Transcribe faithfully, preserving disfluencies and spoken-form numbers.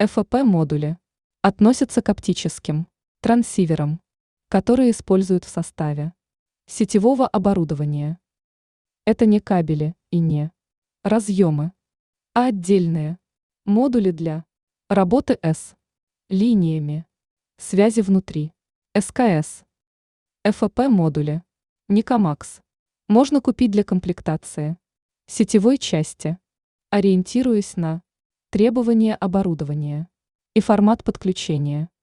эф и пэ-модули относятся к оптическим транссиверам, которые используют в составе сетевого оборудования. Это не кабели и не разъемы, а отдельные модули для работы с линиями связи внутри, эс ка эс. эф и пэ-модули Никомакс можно купить для комплектации сетевой части, ориентируясь на требования оборудования и формат подключения.